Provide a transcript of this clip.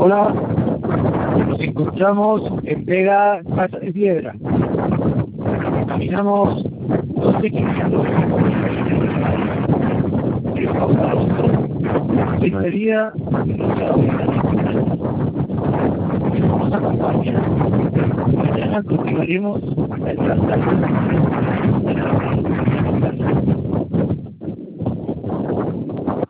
Hola, nos encontramos en Vega, Casa de Piedra. Caminamos 12 kilómetros. Pizzería, nos acompaña. Mañana continuaremos el tratado.